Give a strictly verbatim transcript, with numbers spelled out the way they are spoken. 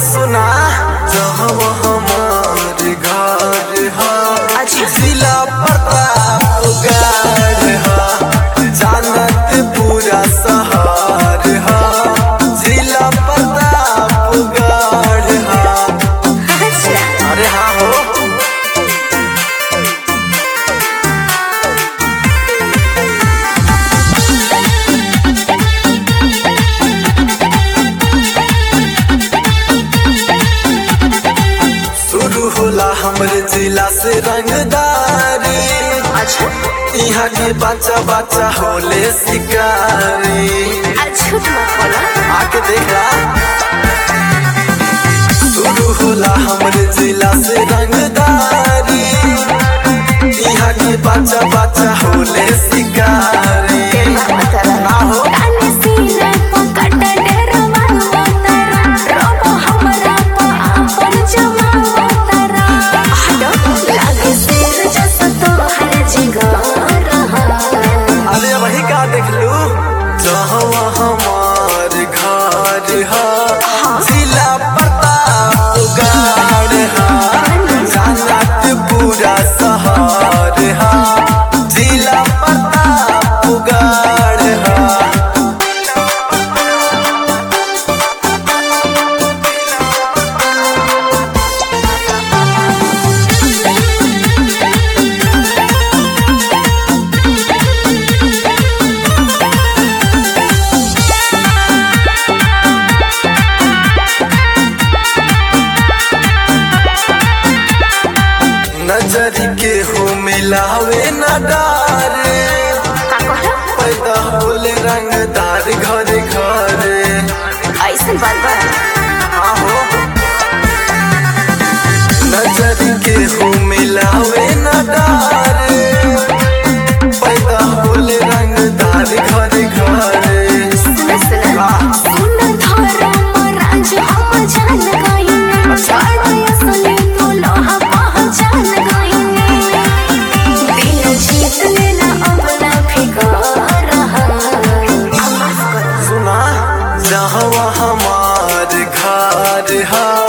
सुना जहाँ हमार घर है जिला प्रतापगढ़ है, जानत पूरा शहर है जिला प्रतापगढ़ है। अरे हाँ हो होला हमरे जिला से रंगदारी। अच्छा यहाँ के बच्चा बच्चा होले शिकारी। आके देखा शुरू होला हमरे जिला से रंगदारी। यहाँ के बच्चा बच्चा होले शिकारी। ना हो जहाँ हमार घर है जिला प्रतापगढ़ है, जानत पूरा शहर है जिला प्रतापगढ़ है। नजरी के हो मिलावे न डारे, पैदा होले रंगदार घरे घरे। ऐसे बात हो नजरी के हो मिलावे न डारे, पैदा होले रंगदार घरे घरे। जहाँ हमार घर है